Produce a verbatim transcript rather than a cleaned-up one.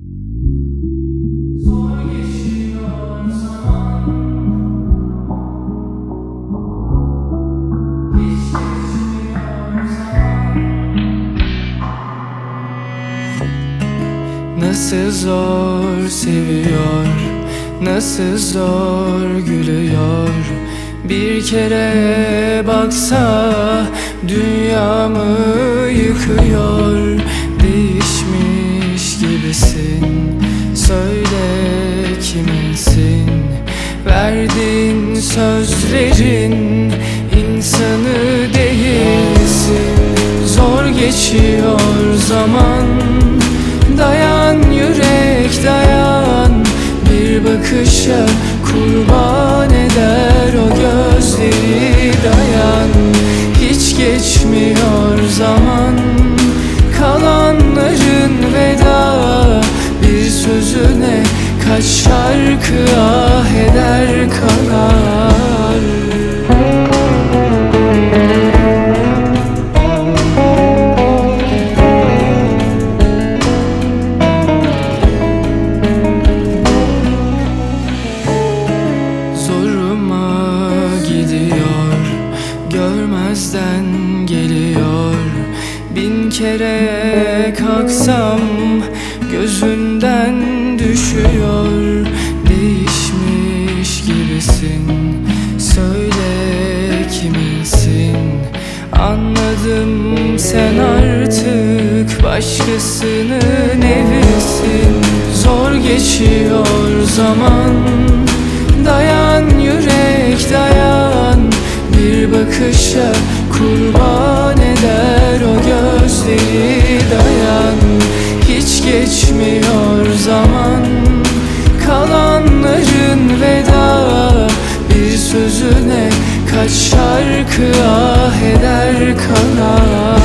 Zor geçiyor zaman, hiç geçmiyor zaman. Nasıl zor seviyor, nasıl zor gülüyor. Bir kere baksa dünyamı yıkıyor. Değişmiş gibisin, söyle kiminsin? Verdiğin sözlerin insanı değilsin. Zor geçiyor zaman, dayan yürek dayan. Bir bakışa kurban eder o gözleri, dayan. Hiç geçmiyor zaman, kalanların veda. Bir sözüne kaç şarkı ah eder kanar. Zoruma gidiyor, görmezden geliyor. Bin kere kalksam gözünden düşüyor. Değişmiş gibisin, söyle kiminsin? Anladım sen artık başkasının evisin. Zor geçiyor zaman, dayan yürek dayan. Bir bakışa kurban eder o gözleri, dayan. Hiç geçmiyor zaman, kalanların veda. Bir sözüne kaç şarkı ah eder kanar.